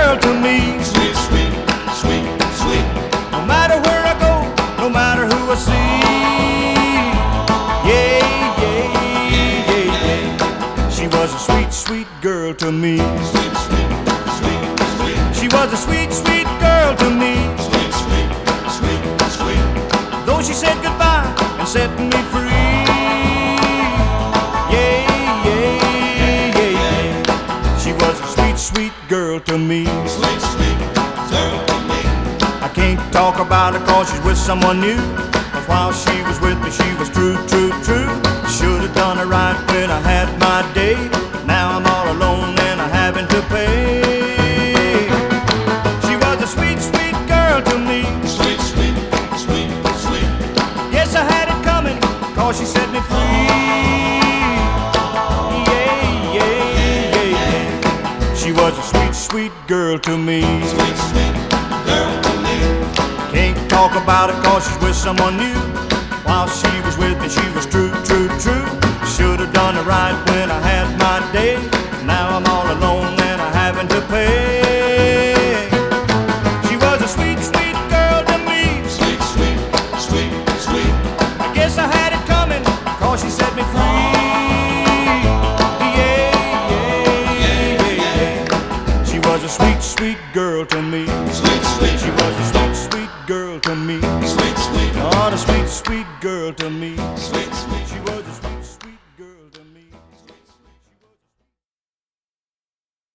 girl to me. Sweet, sweet, sweet, sweet. No matter where I go, no matter who I see. Yeah, yeah, yeah, yeah. She was a sweet, sweet girl to me. Sweet, sweet, sweet, sweet. She was a sweet, sweet girl to me. Sweet, sweet, sweet, sweet. Though she said goodbye and set me free. Yeah, yeah, yeah, yeah. She was a sweet, sweet girl to me. Sweet, sweet girl to me. I can't talk about her cause she's with someone new. But while she was with me, she was true, true, true. Should have done her right when I had my day. Now I'm all alone and I'm having to pay. She was a sweet, sweet girl to me. Sweet, sweet, sweet, sweet. Yes, I had it coming cause she set me free. Yeah, yeah, yeah, yeah. She was a sweet, sweet girl to me. Sweet, sweet girl to me. Can't talk about it cause she's with someone new. While she was with me, she was true, true, true. Should have done it right when I had my day. Now I'm all alone and I'm having to pay. She was a sweet, sweet girl to me. Sweet, sweet, sweet, sweet. I guess I had it coming cause she set me free. Yeah, yeah, yeah, yeah. She was a sweet, sweet girl to me. Sweet, sweet. She was a sweet, sweet girl to me. Sweet, sweet. Not a sweet, sweet girl to me. Sweet, sweet. She was